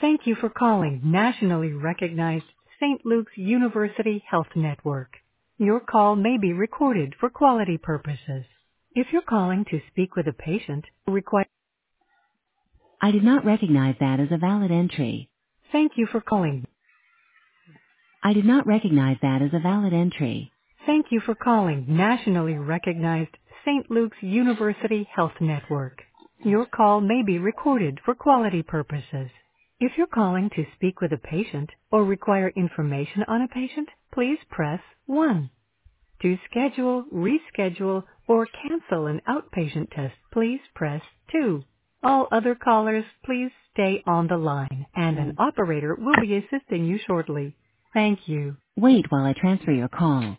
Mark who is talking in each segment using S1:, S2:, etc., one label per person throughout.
S1: Thank you for calling nationally recognized St. Luke's University Health Network. Your call may be recorded for quality purposes. If you're calling to speak with a patient, require. I did not recognize that as a valid entry. Thank you for calling. I did not recognize that as a valid entry. Thank you for calling nationally recognized St. Luke's University Health Network. Your call may be recorded for quality purposes. If you're calling to speak with a patient or require information on a patient, please press 1. To schedule, reschedule, or cancel an outpatient test, please press 2. All other callers, please stay on the line, and an operator will be assisting you shortly. Thank you. Wait while I transfer your call.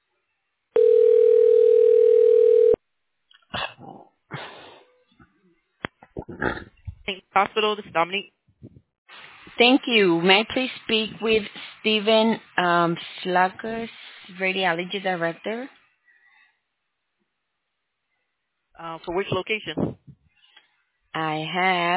S1: Thanks, Hospital. This is Dominique.
S2: Thank you. May I please speak with Stephen Slackus, Radiology Director?
S1: For which location?
S2: I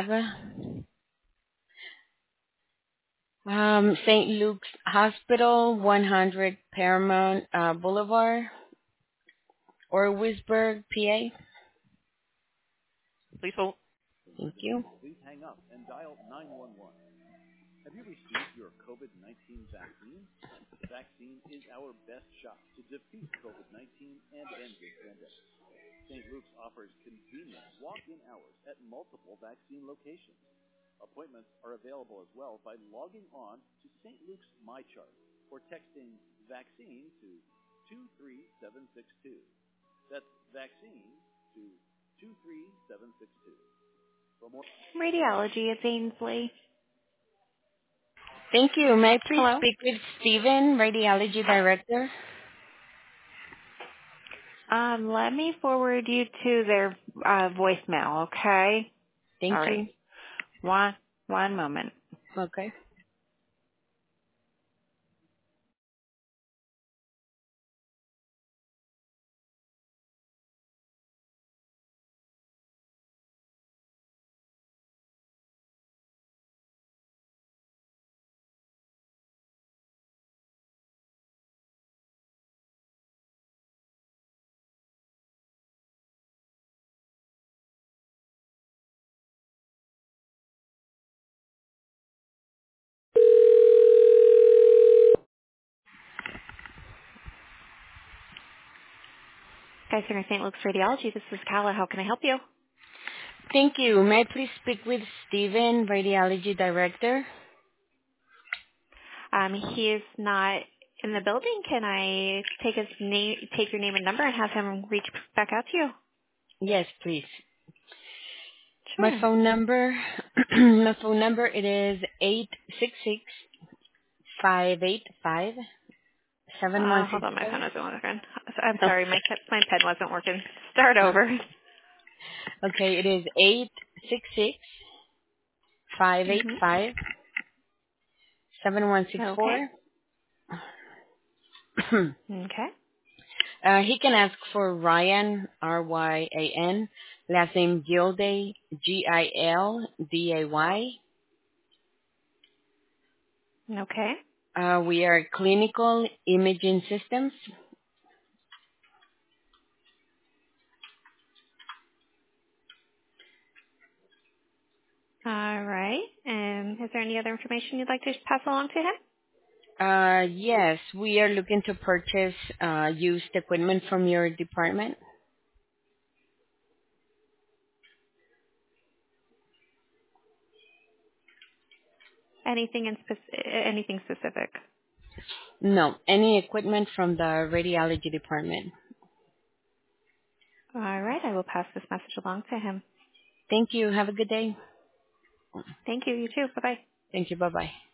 S2: have St. Luke's Hospital, 100 Paramount Boulevard, Orwisburg, PA.
S1: Please hold.
S2: Thank you.
S3: Please hang up and dial 911. Have you received your COVID-19 vaccine? The vaccine is our best shot to defeat COVID-19 and end this pandemic. St. Luke's offers convenient walk-in hours at multiple vaccine locations. Appointments are available as well by logging on to St. Luke's MyChart or texting vaccine to 23762. That's vaccine to 23762. For more
S4: Radiology at Ainsley.
S2: Thank you. May I please
S4: Hello?
S2: speak with Stephen, Radiology Director?
S4: Let me forward you to their voicemail, okay?
S2: Thank
S4: All
S2: you.
S4: right. One moment.
S2: Okay.
S4: Guys Center St. Luke's Radiology, this is Kala. How can I help you?
S2: Thank you. May I please speak with Stephen, Radiology Director?
S4: He is not in the building. Can I take your name and number and have him reach back out to you?
S2: Yes, please. My
S4: Sure.
S2: phone number, it is 866-585-7164.
S4: Hold on, my phone wasn't working. I'm sorry, my pen wasn't working. Start over.
S2: Okay, it is 866-585-7164.
S4: Okay. Okay.
S2: He can ask for Ryan, Ryan, last name Gilday, Gilday.
S4: Okay.
S2: We are Clinical Imaging Systems.
S4: All right. And is there any other information you'd like to pass along to him?
S2: Yes, we are looking to purchase used equipment from your department.
S4: Anything specific?
S2: No, any equipment from the radiology department.
S4: All right. I will pass this message along to him.
S2: Thank you. Have a good day.
S4: Thank you. You too. Bye-bye.
S2: Thank you. Bye-bye.